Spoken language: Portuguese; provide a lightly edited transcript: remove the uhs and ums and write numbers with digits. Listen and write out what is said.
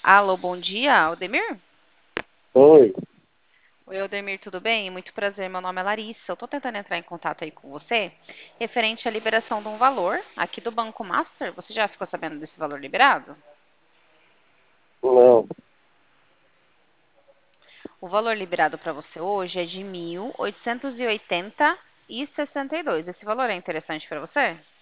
Alô, bom dia, Aldemir? Oi, Oi, Aldemir, tudo bem? Muito prazer, meu nome é Larissa. Eu tô tentando entrar em contato aí com você, referente à liberação de um valor aqui do Banco Master. Você já ficou sabendo desse valor liberado? não, O valor liberado para você hoje é de 1.880,62. Esse valor é interessante para você?